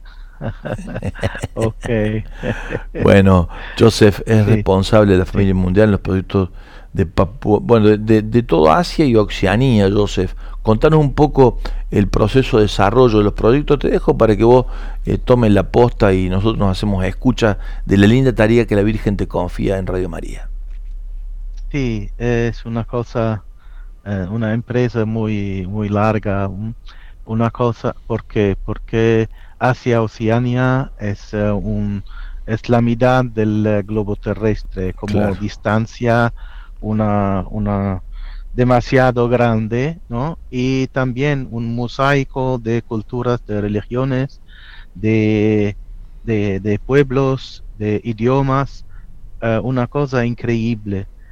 Ok. Bueno, Joseph es Sí. responsable de la familia mundial en los proyectos de Papua, bueno, de, de, de todo Asia y Oceanía, Joseph. Contanos un poco el proceso de desarrollo de los proyectos. Te dejo para que vos eh, tomes la posta y nosotros nos hacemos escucha de la linda tarea que la Virgen te confía en Radio María. Sí, es una cosa, eh, una empresa muy, muy larga. un- Una cosa, porque, porque Asia Oceanía es eh, un, es la mitad del eh, globo terrestre, como Claro. distancia, una, una demasiado grande, ¿no? Y también un mosaico de culturas, de religiones, de, de, de pueblos, de idiomas, eh, una cosa increíble.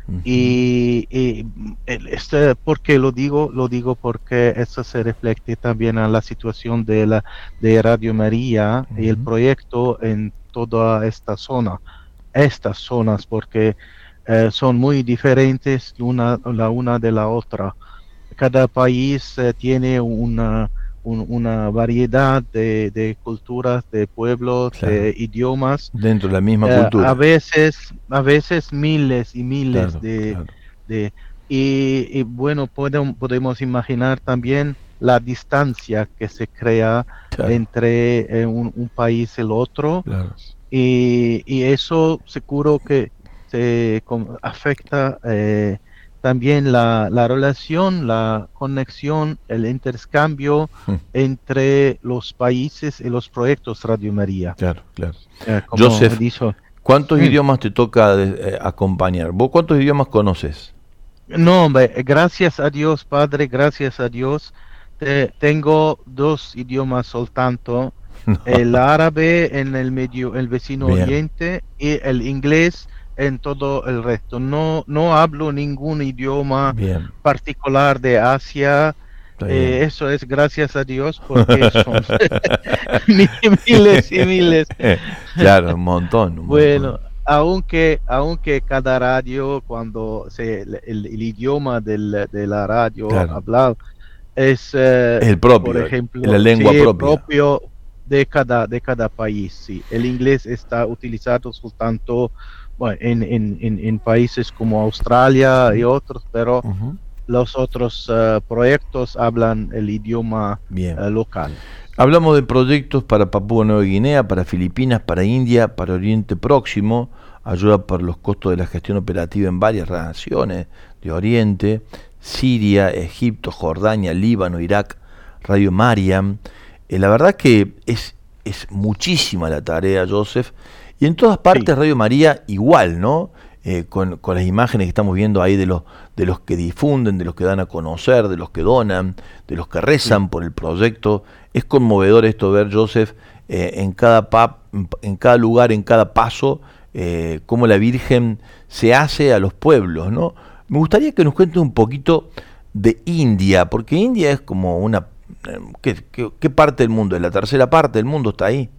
Uh-huh. Y, y este, ¿por qué lo digo? Lo digo porque eso se refleja también a la situación de la de Radio María uh-huh. y el proyecto en toda esta zona, estas zonas, porque eh, son muy diferentes una la una de la otra. Cada país eh, tiene una Un, una variedad de, de culturas, de pueblos, claro. de idiomas. Dentro de la misma uh, cultura. A veces, a veces miles y miles claro, de, claro. de... Y, y bueno, podemos, podemos imaginar también la distancia que se crea claro. entre eh, un, un país y el otro. Claro. Y, y eso seguro que se com, afecta eh, también la, la relación, la conexión, el intercambio hmm. entre los países y los proyectos Radio María. Claro, claro. Eh, Joseph, dicho, ¿cuántos hmm. idiomas te toca de, eh, acompañar? ¿Vos cuántos idiomas conoces? No, hombre, gracias a Dios, Padre, gracias a Dios. Te, tengo dos idiomas soltanto, no. el árabe en el medio, el vecino Bien. Oriente, y el inglés en todo el resto. No no hablo ningún idioma Bien. Particular de Asia. Eh, eso es gracias a Dios, porque son miles y miles. Claro, un montón. Un bueno, montón. aunque aunque cada radio, cuando se el, el, el idioma del, de la radio claro. hablado es eh, el propio, por ejemplo, la lengua sí, propia. propio de cada de cada país. Sí, el inglés está utilizado soltanto bueno, en, en, en, en países como Australia y otros, pero uh-huh. los otros uh, proyectos hablan el idioma uh, local. Hablamos de proyectos para Papúa Nueva Guinea, para Filipinas, para India, para Oriente Próximo, ayuda para los costos de la gestión operativa en varias naciones de Oriente, Siria, Egipto, Jordania, Líbano, Irak, Radio Mariam. Eh, la verdad que es, es muchísima la tarea, Joseph. Y en todas partes sí. Radio María igual, ¿no? Eh, con, con las imágenes que estamos viendo ahí de los, de los que difunden, de los que dan a conocer, de los que donan, de los que rezan sí. por el proyecto. Es conmovedor esto ver, Joseph, eh, en cada pa, en cada lugar, en cada paso, eh, cómo la Virgen se hace a los pueblos, ¿no? Me gustaría que nos cuentes un poquito de India, porque India es como una... ¿Qué, qué, qué parte del mundo? ¿La tercera parte del mundo está ahí?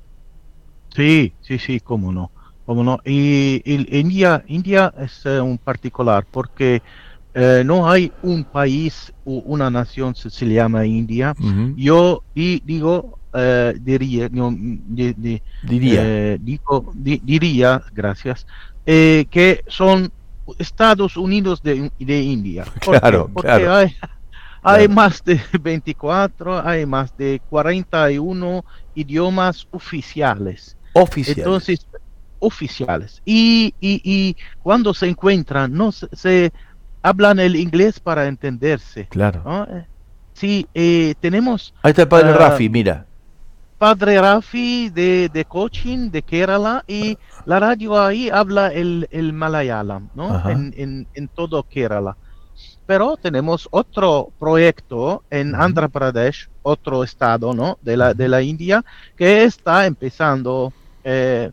Sí, sí, sí, cómo no, cómo no. Y, y India, India es uh, un particular porque uh, no hay un país o una nación se, se llama India. Uh-huh. Yo di, digo, uh, diría, no, di, di, diría, eh, digo, di, diría, gracias, eh, que son Estados Unidos de, de India. ¿Por claro, qué? Porque claro. hay, hay claro. más de veinticuatro, hay más de cuarenta y uno idiomas oficiales. Oficiales. Entonces, oficiales. Y, y, y cuando se encuentran, no se, se hablan el inglés para entenderse. Claro. ¿No? Sí, eh, tenemos... Ahí está el padre uh, Rafi, mira. Padre Rafi de, de Cochin, de Kerala, y la radio ahí habla el, el Malayalam, ¿no? En, en, en todo Kerala. Pero tenemos otro proyecto en uh-huh. Andhra Pradesh, otro estado, ¿no? de, la, de la India, que está empezando eh,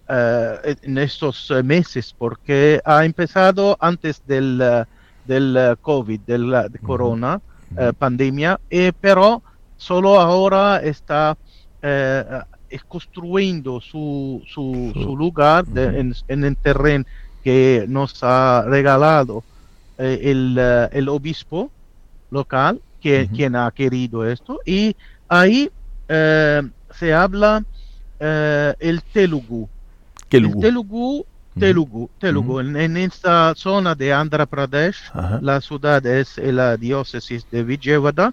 eh, en estos meses, porque ha empezado antes del, uh, del uh, COVID, del uh, de corona, uh-huh. uh, pandemia, eh, pero solo ahora está eh, construyendo su, su, su lugar de, uh-huh. en, en el terreno que nos ha regalado eh, el, uh, el obispo local, que, uh-huh. quien ha querido esto, y ahí eh, se habla eh, el Telugu. Telugu. El Telugu, Telugu, Telugu. Uh-huh. En, en esta zona de Andhra Pradesh, uh-huh. la ciudad es la diócesis de Vijayawada,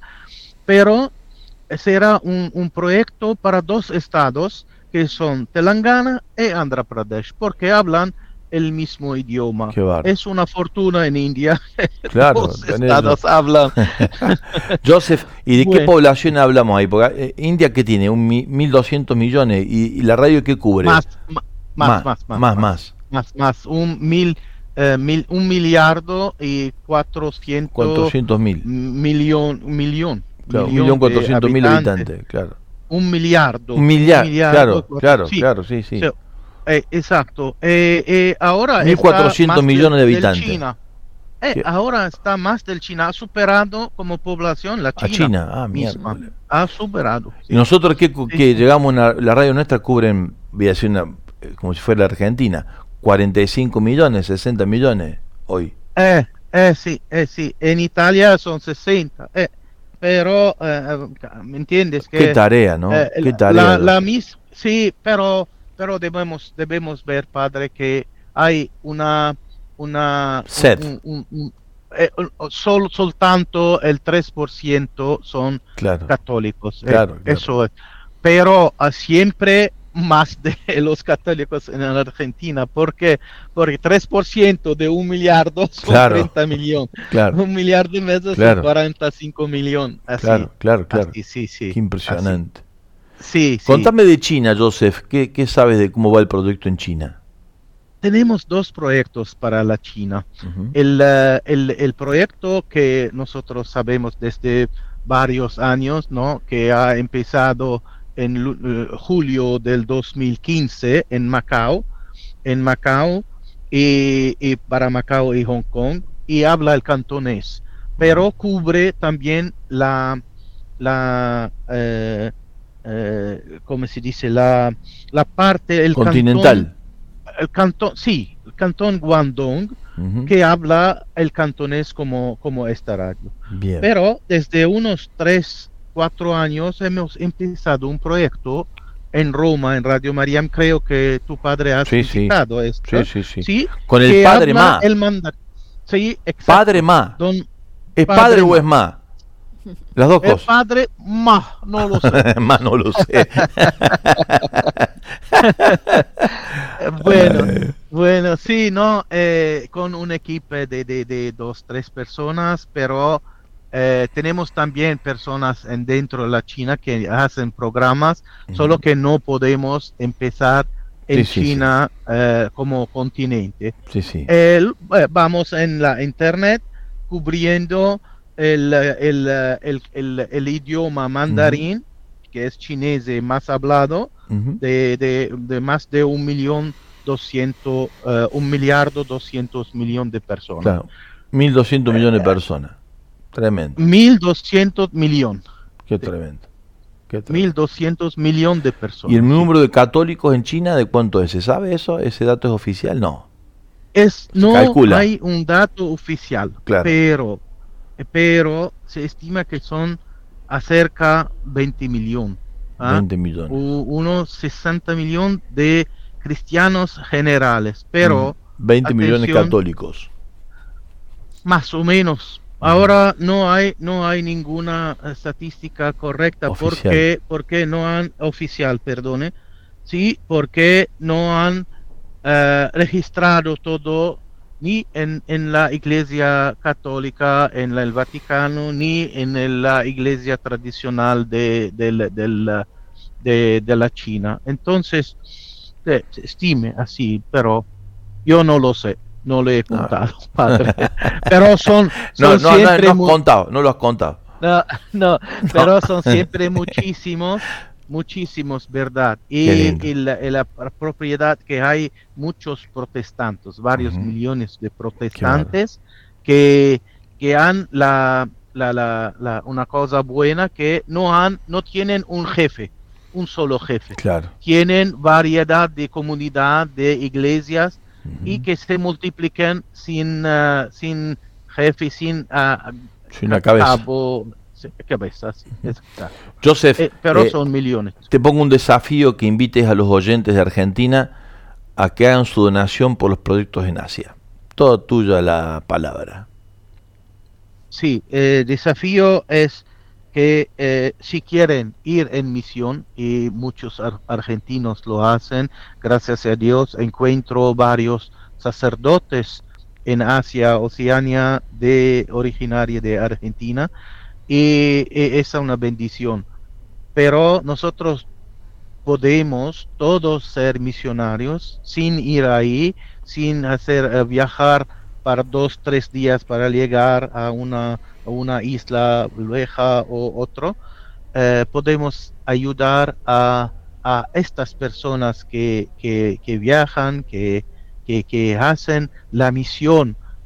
pero será un, un proyecto para dos estados que son Telangana y Andhra Pradesh, porque hablan el mismo idioma. Es una fortuna en India. Claro, los estados hablan. Joseph, ¿y de bueno. qué población hablamos ahí? Porque eh, India, ¿qué tiene? Un mi, mil doscientos millones. ¿Y, y la radio qué cubre? Más, más, más, más, más, más, más, más, más, un mil, eh, mil, un miliardo y cuatrocientos, cuatrocientos mil, millón, un millón, claro, un millón cuatrocientos mil habitantes, claro, un miliardo, un millar, un miliardo, claro, claro, sí, claro, sí, sí. sí. Eh, exacto. Eh, eh, ahora mil cuatrocientos millones de, de habitantes. China. Eh, ¿Qué? ahora está más del China, ha superado como población la A China. China, ah, misma. mierda. Ha superado. Y sí. nosotros que, Sí, que sí. llegamos, a la radio nuestra cubren, voy a decir una, eh, como si fuera Argentina, cuarenta y cinco millones, sesenta millones hoy. Eh, eh, sí, eh, sí. En Italia son sesenta. Eh, pero, eh, ¿me entiendes? Qué Que tarea, ¿no? eh, Qué la, tarea. la, la doctor. mis, sí, pero, pero debemos, debemos ver, padre, que hay una, una, Sed. un, un, un, un, eh, sol, soltanto el tres por ciento son Claro, católicos. eh, claro, claro. Eso es. Pero ah, siempre más de los católicos en la Argentina. ¿Por qué? Porque tres por ciento de un millardo son Claro. treinta millones. Claro, Un millardo de meses Claro. son cuarenta y cinco millones. Así, claro, claro, claro. así, sí, sí. Qué impresionante. Sí, sí. Contame de China, Joseph. ¿Qué, qué sabes de cómo va el proyecto en China? Tenemos dos proyectos para la China. Ujú. El, uh, el, el proyecto que nosotros sabemos desde varios años, ¿no? Que ha empezado en uh, julio del dos mil quince en Macao, en Macao y, y para Macao y Hong Kong, y habla el cantonés, pero cubre también la, la eh, eh, ¿cómo se dice? La, la parte, el Continental. cantón, el cantón, sí, el cantón Guangdong, Ujú. que habla el cantonés como, como esta radio. Bien. Pero desde unos tres, cuatro años hemos empezado un proyecto en Roma, en Radio María. Creo que tu padre ha Sí, sí. visitado esto. Sí, sí, sí. ¿sí? Con el Que padre habla Ma. el mandarín. Sí, exacto. Padre Ma. Don, ¿Es padre padre o Ma. es Ma? Las dos el cosas. padre Ma, no lo sé. Ma no lo sé. bueno, bueno, sí, no, eh, con un equipo de, de, de dos, tres personas, pero eh, tenemos también personas en dentro de la China que hacen programas, Ujú. solo que no podemos empezar en Sí, sí, China eh, como continente. Sí, sí. El- eh, vamos en la internet cubriendo el, eh, el, eh, el, el, el idioma mandarín, que es chinés más hablado, Ujú. de, de, de más de un millón doscientos, uh, un millardo doscientos millones de personas. Claro. mil doscientos millones de personas. Tremendo. Mil doscientos millones. Qué tremendo. Qué tremendo. Mil doscientos millones de personas. ¿Y el número de católicos en China de cuánto es? ¿Se sabe eso? ¿Ese dato es oficial? No. Es, no calcula. hay un dato oficial, Claro. pero, pero se estima que son acerca veinte millones. ¿ah? veinte millones. U- unos sesenta millones de cristianos generales, pero Mm. veinte millones atención, católicos. más o menos. Ahora no hay no hay ninguna estadística correcta Oficial. porque porque no han oficial, perdone. Sí, porque no han eh, registrado todo ni en, en la Iglesia Católica, en la- el Vaticano, ni en el- la Iglesia tradicional de, del- del, de, de la China. Entonces, eh, se estime así, pero yo no lo sé, no le he No. contado, padre. Pero son, No, son no, no, siempre no has mu- contado, no lo has contado. no, no, pero son siempre muchísimos, muchísimos, ¿verdad? Y, Qué lindo. y la, y la propiedad que hay muchos protestantes, varios Ujú. millones de protestantes que, que han la, la, la, la- una cosa buena que no han, no tienen un jefe, un solo jefe. Claro. Tienen variedad de comunidad, de iglesias y Ujú. que se multiplican sin, ah, sin jefe, sin ah, Sí, una cabeza. cabo, sí, cabeza, sí, exacto. Joseph, Eh, pero eh, son millones. te pongo un desafío que invites a los oyentes de Argentina a que hagan su donación por los proyectos en Asia. Todo tuya la palabra. Sí, el desafío es que eh, si quieren ir en misión, y muchos ar- argentinos lo hacen, gracias a Dios encuentro varios sacerdotes en Asia, Oceania, de originaria de Argentina, y, y esa es una bendición. Pero nosotros podemos todos ser misionarios sin ir ahí, sin hacer eh, viajar para dos, tres días para llegar a una, a una isla leja o otro. Eh, podemos ayudar a, a estas personas que, que, que viajan, que, que, que hacen la misión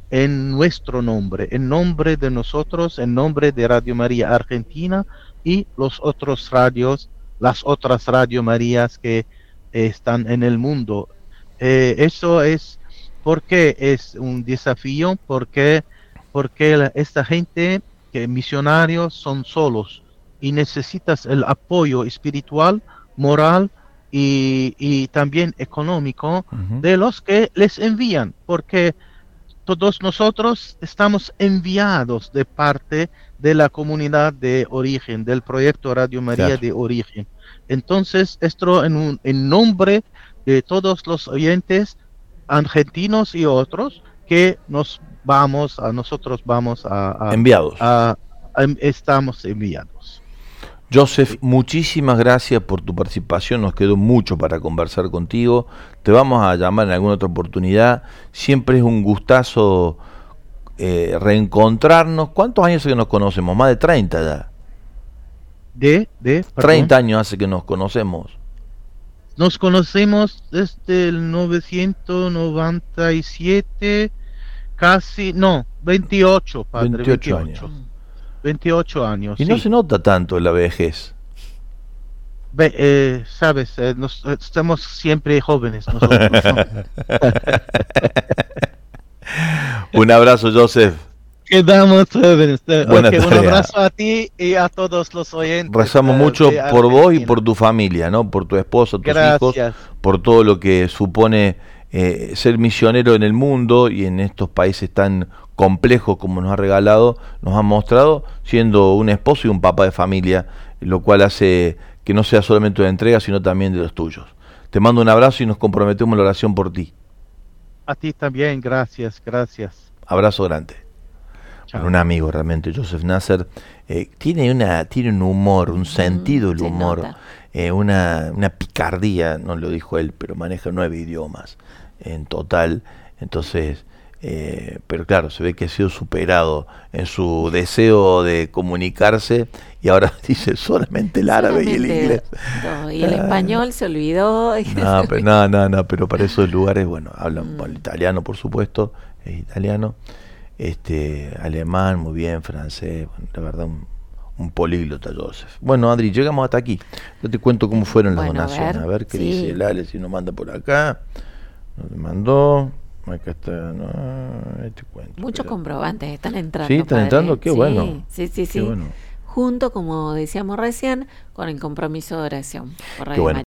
en nuestro nombre, en nombre de nosotros, en nombre de Radio María Argentina y los otros radios, las otras Radio Marías que eh, están en el mundo. Eh, eso es porque es un desafío, porque, porque la, esta gente, que misionarios son solos y necesitas el apoyo espiritual, moral y, y también económico uh-huh. de los que les envían, porque todos nosotros estamos enviados de parte de la comunidad de origen, del proyecto Radio María claro. de origen. Entonces, esto en, un, en nombre de todos los oyentes argentinos y otros que nos vamos, a nosotros vamos a... a enviados. A, a, estamos enviados. Joseph, muchísimas gracias por tu participación, nos quedó mucho para conversar contigo, te vamos a llamar en alguna otra oportunidad, siempre es un gustazo eh, reencontrarnos. ¿Cuántos años hace que nos conocemos? Más de treinta ya. De, de, perdón. treinta años hace que nos conocemos. Nos conocemos desde el novecientos noventa y siete, casi, no, veintiocho, padre, veintiocho, veintiocho años. veintiocho años. Y sí. no se nota tanto la vejez. Ve, eh, sabes, eh, nos, estamos siempre jóvenes nosotros. Un abrazo, Joseph. Quedamos jóvenes. Okay, un tarea. abrazo a ti y a todos los oyentes. Rezamos uh, mucho por vos y por tu familia, ¿no? Por tu esposo, tus Gracias. hijos, por todo lo que supone eh, ser misionero en el mundo y en estos países tan complejos como nos ha regalado, nos ha mostrado, siendo un esposo y un papá de familia, lo cual hace que no sea solamente una entrega, sino también de los tuyos. Te mando un abrazo y nos comprometemos en la oración por ti. A ti también, gracias, gracias. Abrazo grande. Bueno, un amigo realmente, Joseph Nasser, eh, tiene una tiene un humor, un sentido del humor, eh, una, una picardía, no lo dijo él, pero maneja nueve idiomas en total, entonces... Eh, pero claro, se ve que ha sido superado en su deseo de comunicarse y ahora dice solamente el árabe solamente y el inglés. No, y el ah. español se olvidó. No, pero, no, no, no, pero para esos lugares, bueno, hablan mm. italiano, por supuesto, es italiano, este, alemán, muy bien, francés, bueno, la verdad, un, un políglota, Joseph. Bueno, Adri, llegamos hasta aquí. Yo te cuento cómo fueron las bueno, donaciones, a ver, a ver qué sí. dice el Ale, si nos manda por acá, nos mandó... Acá está, no, te cuento, muchos pero... comprobantes están entrando. Sí, están padre. entrando, qué sí, bueno. Sí, sí, sí. Qué bueno. Junto, como decíamos recién, con el compromiso de oración. Por qué bueno.